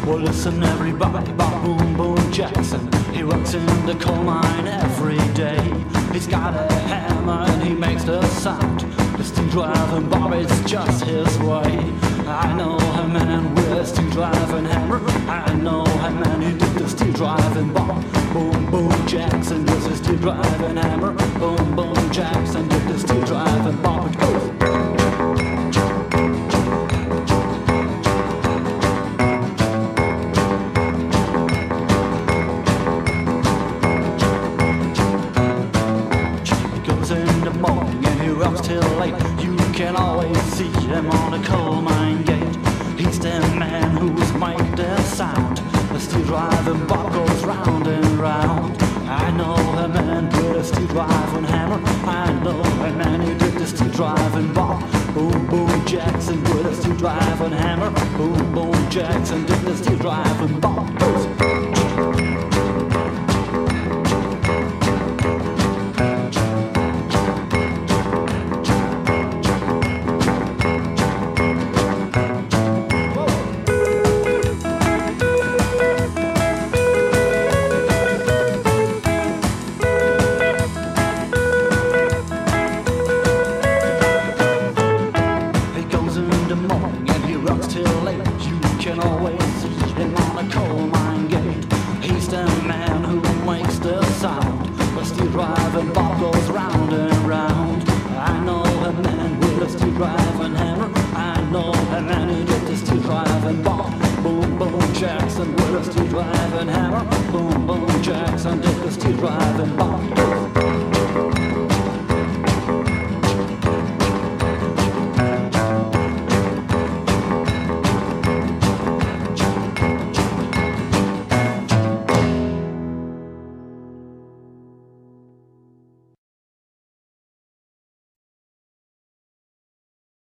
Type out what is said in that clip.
Well, listen everybody, Bob Boom Boom Jackson. He works in the coal mine every day. He's got a hammer and he makes the sound. The steel driving Bob, it's just his way. I know a man with a steel driving hammer. I know a man who did the steel driving Bob. Boom Boom Jackson does the steel driving hammer. Boom Boom Jackson did the steel driving Bob. It goes. Till late, you can always see him on a coal mine gate. He's the man who's made the sound. The steel driving Bob goes round and round. I know a man with a steel driving hammer. I know a man who did the steel driving Bob. Boom Boom Jackson with a steel driving hammer. Boom Boom Jackson did the steel driving Bob. Till late, you can always see him on a coal mine gate. He's the man who makes the sound. The steel driving Bob goes round and round. I know a man with a steel driving hammer. I know a man who did the steel driving Bob. Boom Boom Jackson with a steel driving hammer. Boom Boom Jackson did the steel driving Bob.